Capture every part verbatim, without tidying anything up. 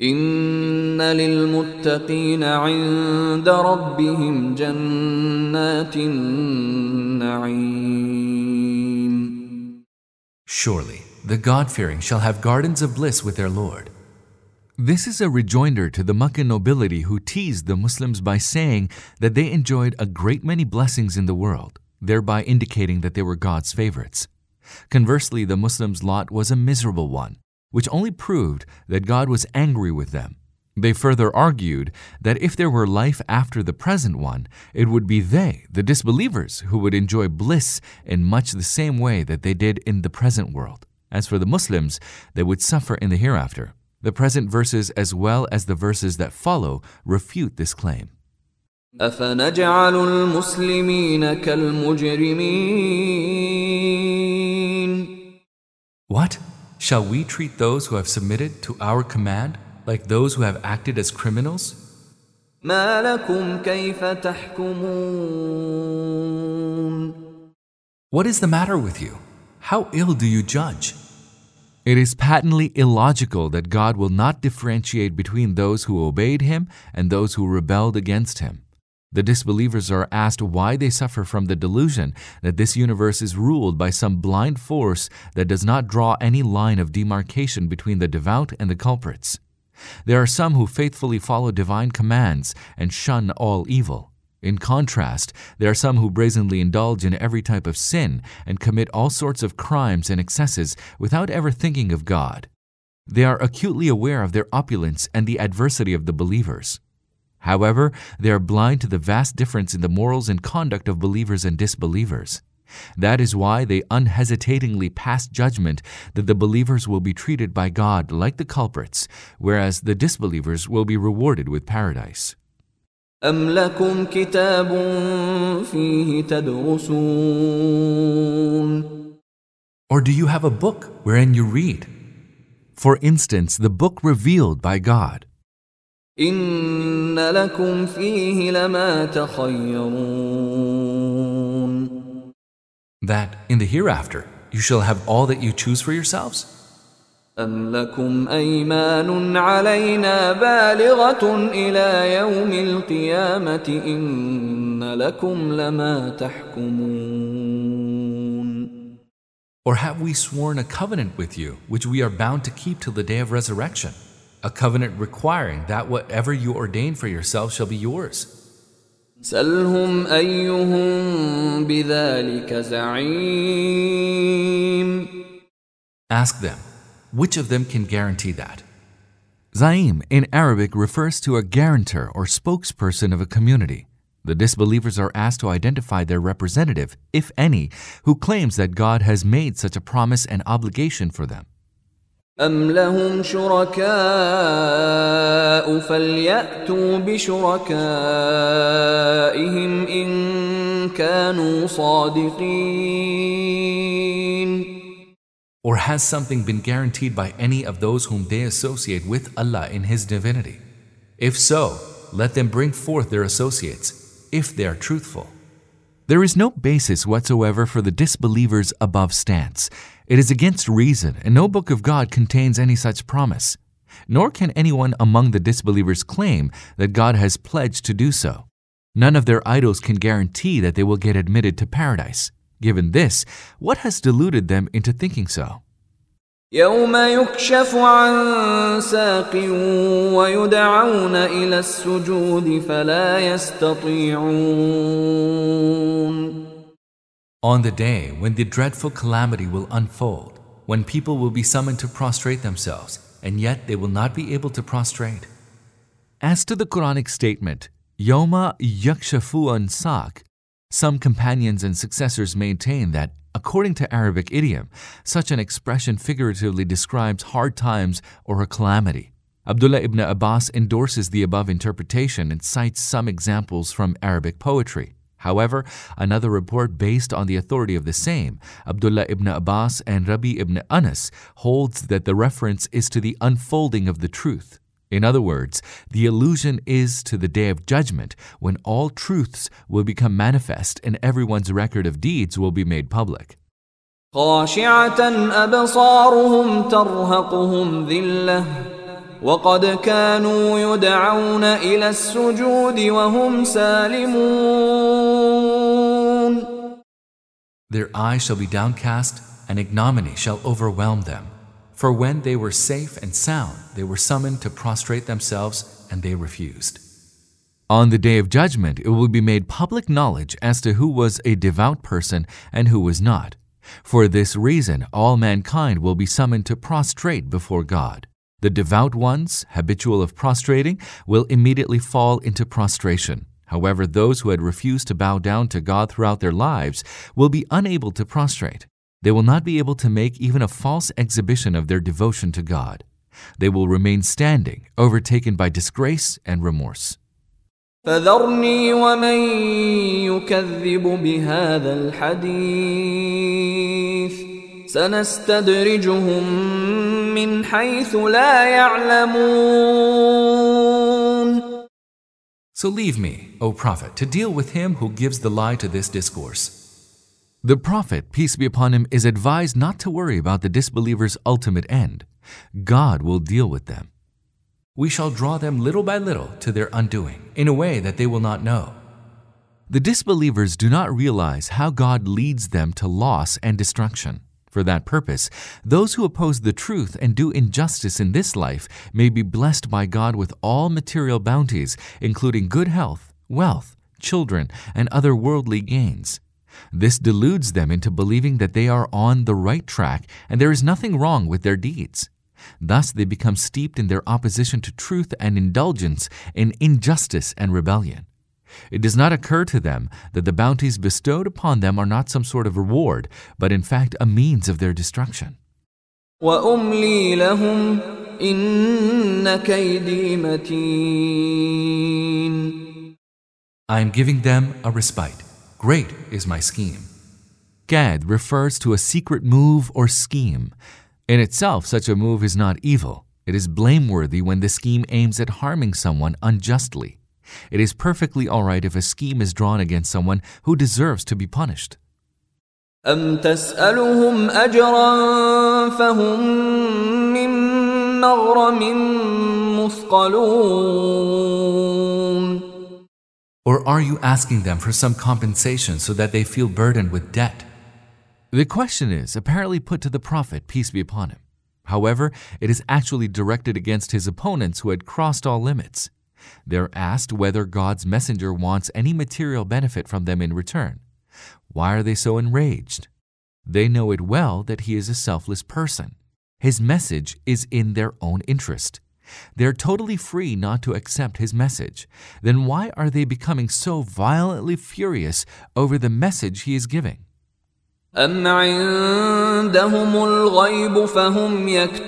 إن للمتقين عند ربهم جنات النعيم. Surely, the God-fearing shall have gardens of bliss with their Lord. This is a rejoinder to the Meccan nobility who teased the Muslims by saying that they enjoyed a great many blessings in the world, thereby indicating that they were God's favorites. Conversely, the Muslims' lot was a miserable one, which only proved that God was angry with them. They further argued that if there were life after the present one, it would be they, the disbelievers, who would enjoy bliss in much the same way that they did in the present world. As for the Muslims, they would suffer in the hereafter. The present verses as well as the verses that follow refute this claim. أَفَنَجْعَلُ الْمُسْلِمِينَ كَالْمُجْرِمِينَ. What? Shall we treat those who have submitted to our command like those who have acted as criminals? مَا لَكُمْ كَيْفَ تَحْكُمُونَ. What is the matter with you? How ill do you judge? It is patently illogical that God will not differentiate between those who obeyed Him and those who rebelled against Him. The disbelievers are asked why they suffer from the delusion that this universe is ruled by some blind force that does not draw any line of demarcation between the devout and the culprits. There are some who faithfully follow divine commands and shun all evil. In contrast, there are some who brazenly indulge in every type of sin and commit all sorts of crimes and excesses without ever thinking of God. They are acutely aware of their opulence and the adversity of the believers. However, they are blind to the vast difference in the morals and conduct of believers and disbelievers. That is why they unhesitatingly pass judgment that the believers will be treated by God like the culprits, whereas the disbelievers will be rewarded with paradise. أَمْ لَكُمْ كِتَابٌ فِيهِ تَدْرُسُونَ. Or do you have a book wherein you read? For instance, the book revealed by God. إِنَّ لَكُمْ فِيهِ لَمَا تَخَيَّرُونَ. That in the hereafter you shall have all that you choose for yourselves? أَمْ لَكُمْ أَيْمَانٌ عَلَيْنَا بَالِغَةٌ إِلَى يَوْمِ الْقِيَامَةِ إِنَّ لَكُمْ لَمَا تَحْكُمُونَ. Or have we sworn a covenant with you, which we are bound to keep till the day of resurrection? A covenant requiring that whatever you ordain for yourself shall be yours. سَلْهُمْ أَيُّهُمْ بِذَلِكَ زَعِيمٌ. Ask them, which of them can guarantee that? Zaim in Arabic refers to a guarantor or spokesperson of a community. The disbelievers are asked to identify their representative, if any, who claims that God has made such a promise and obligation for them. أَمْ لَهُمْ شُرَكَاءُ فَلْيَأْتُوا بِشُرَكَائِهِمْ إِن كَانُوا صَادِقِينَ. Or has something been guaranteed by any of those whom they associate with Allah in His divinity? If so, let them bring forth their associates, if they are truthful. There is no basis whatsoever for the disbelievers' above stance. It is against reason, and no book of God contains any such promise. Nor can anyone among the disbelievers claim that God has pledged to do so. None of their idols can guarantee that they will get admitted to paradise. Given this, what has deluded them into thinking so? يَوْمَ يُكْشَفُ عَنْ سَاقٍ وَيُدْعَوْنَ إِلَى السُّجُودِ فَلَا يَسْتَطِيعُونَ. On the day when the dreadful calamity will unfold, when people will be summoned to prostrate themselves, and yet they will not be able to prostrate. As to the Quranic statement, Yawma yakshafu an saq, some companions and successors maintain that, according to Arabic idiom, such an expression figuratively describes hard times or a calamity. Abdullah ibn Abbas endorses the above interpretation and cites some examples from Arabic poetry. However, another report based on the authority of the same, Abdullah ibn Abbas and Rabi ibn Anas, holds that the reference is to the unfolding of the truth. In other words, the allusion is to the Day of Judgment, when all truths will become manifest and everyone's record of deeds will be made public. خاشعة أبصارهم ترهقهم ذلة وقد كانوا يدعون إلى السجود وهم سالمون. Their eyes shall be downcast, and ignominy shall overwhelm them. For when they were safe and sound, they were summoned to prostrate themselves, and they refused. On the day of judgment, it will be made public knowledge as to who was a devout person and who was not. For this reason, all mankind will be summoned to prostrate before God. The devout ones, habitual of prostrating, will immediately fall into prostration. However, those who had refused to bow down to God throughout their lives will be unable to prostrate. They will not be able to make even a false exhibition of their devotion to God. They will remain standing, overtaken by disgrace and remorse. فذرني ومن يكذب بهذا الحديث سنستدرجهم من حيث لا يعلمون. So leave me, O Prophet, to deal with him who gives the lie to this discourse. The Prophet, peace be upon him, is advised not to worry about the disbelievers' ultimate end. God will deal with them. We shall draw them little by little to their undoing, in a way that they will not know. The disbelievers do not realize how God leads them to loss and destruction. For that purpose, those who oppose the truth and do injustice in this life may be blessed by God with all material bounties, including good health, wealth, children, and other worldly gains. This deludes them into believing that they are on the right track and there is nothing wrong with their deeds. Thus, they become steeped in their opposition to truth and indulgence in injustice and rebellion. It does not occur to them that the bounties bestowed upon them are not some sort of reward, but in fact a means of their destruction. وَأُمْلِي لَهُمْ إِنَّ كَيْدِي مَتِينٌ. I am giving them a respite. Great is my scheme. Gad refers to a secret move or scheme. In itself, such a move is not evil. It is blameworthy when the scheme aims at harming someone unjustly. It is perfectly all right if a scheme is drawn against someone who deserves to be punished. أَمْ تَسْأَلُهُمْ أَجْرًا فَهُمْ مِنْ مَغْرَمٍ مُثْقَلُونَ. Or are you asking them for some compensation so that they feel burdened with debt? The question is apparently put to the Prophet, peace be upon him. However, it is actually directed against his opponents who had crossed all limits. They're asked whether God's messenger wants any material benefit from them in return. Why are they so enraged? They know it well that he is a selfless person. His message is in their own interest. They're totally free not to accept his message. Then why are they becoming so violently furious over the message he is giving? أَمْ عِندَهُمُ الْغَيْبُ فَهُمْ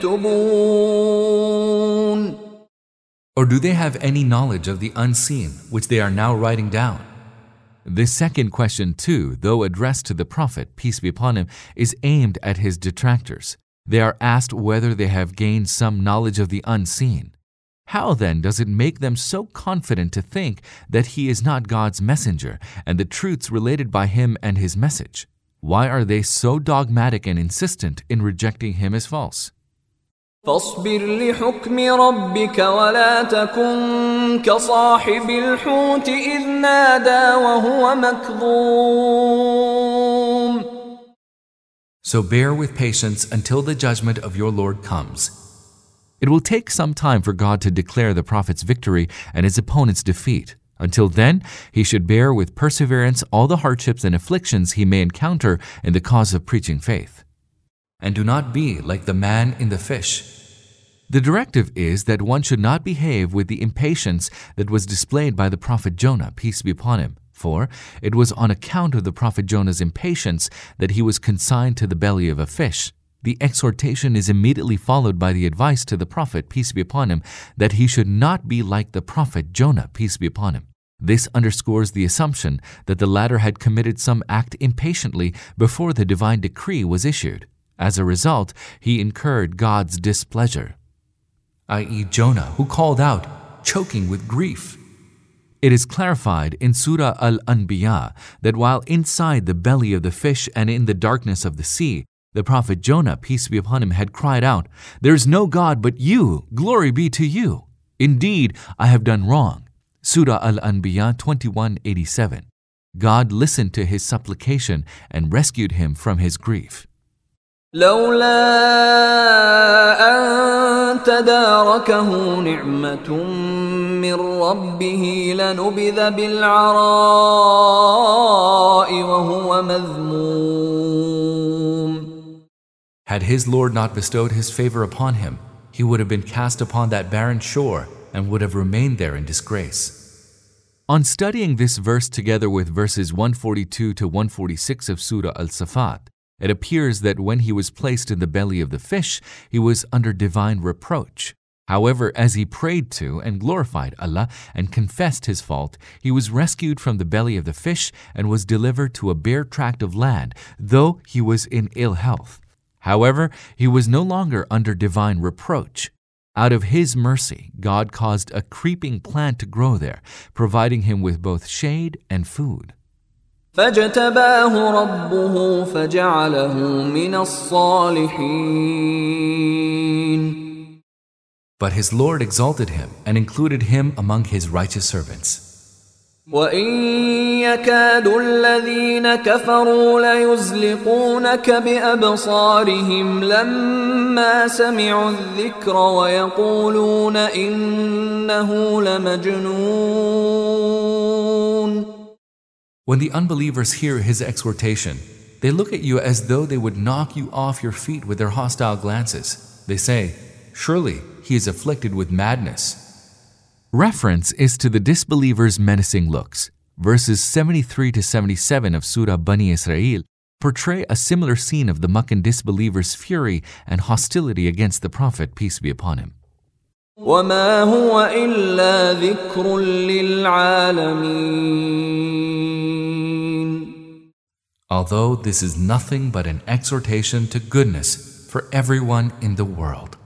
يَكْتُبُونَ. Or do they have any knowledge of the unseen, which they are now writing down? This second question too, though addressed to the Prophet, peace be upon him, is aimed at his detractors. They are asked whether they have gained some knowledge of the unseen. How then does it make them so confident to think that he is not God's messenger and the truths related by him and his message? Why are they so dogmatic and insistent in rejecting him as false? فاصبر لحكم ربك ولا تكن كصاحب الحوت إذ نادى وهو مكظوم. So bear with patience until the judgment of your Lord comes. It will take some time for God to declare the Prophet's victory and his opponent's defeat. Until then, he should bear with perseverance all the hardships and afflictions he may encounter in the cause of preaching faith. And do not be like the man in the fish. The directive is that one should not behave with the impatience that was displayed by the Prophet Jonah, peace be upon him, for it was on account of the Prophet Jonah's impatience that he was consigned to the belly of a fish. The exhortation is immediately followed by the advice to the Prophet, peace be upon him, that he should not be like the Prophet Jonah, peace be upon him. This underscores the assumption that the latter had committed some act impatiently before the divine decree was issued. As a result, he incurred God's displeasure, that is Jonah, who called out, choking with grief. It is clarified in Surah Al-Anbiya that while inside the belly of the fish and in the darkness of the sea, The prophet Jonah, peace be upon him, had cried out, "There is no God but you, glory be to you. Indeed, I have done wrong." Surah Al-Anbiya twenty-one eighty-seven. God listened to his supplication and rescued him from his grief. لولا أن تداركه نعمة من ربه لنبذ بالعراء وهو مذموم. Had his Lord not bestowed his favor upon him, he would have been cast upon that barren shore and would have remained there in disgrace. On studying this verse together with verses one forty-two to one forty-six of Surah Al-Safat, it appears that when he was placed in the belly of the fish, he was under divine reproach. However, as he prayed to and glorified Allah and confessed his fault, he was rescued from the belly of the fish and was delivered to a bare tract of land, though he was in ill health. However, he was no longer under divine reproach. Out of his mercy, God caused a creeping plant to grow there, providing him with both shade and food. فاجتباه ربه فجعله من الصالحين. But his Lord exalted him and included him among his righteous servants. وَإِن يَكَادُ الَّذِينَ كَفَرُوا لَيُزْلِقُونَكَ بِأَبْصَارِهِمْ لَمَّا سَمِعُوا الذِّكْرَ وَيَقُولُونَ إِنَّهُ لَمَجْنُونٌ. When the unbelievers hear his exhortation, they look at you as though they would knock you off your feet with their hostile glances. They say, "Surely he is afflicted with madness." Reference is to the disbelievers' menacing looks. Verses seventy-three to seventy-seven of Surah Bani Israel portray a similar scene of the Meccan disbelievers' fury and hostility against the Prophet, peace be upon him. وَمَا هُوَ إِلَّا ذِكْرٌ لِلْعَالَمِينَ. Although this is nothing but an exhortation to goodness for everyone in the world.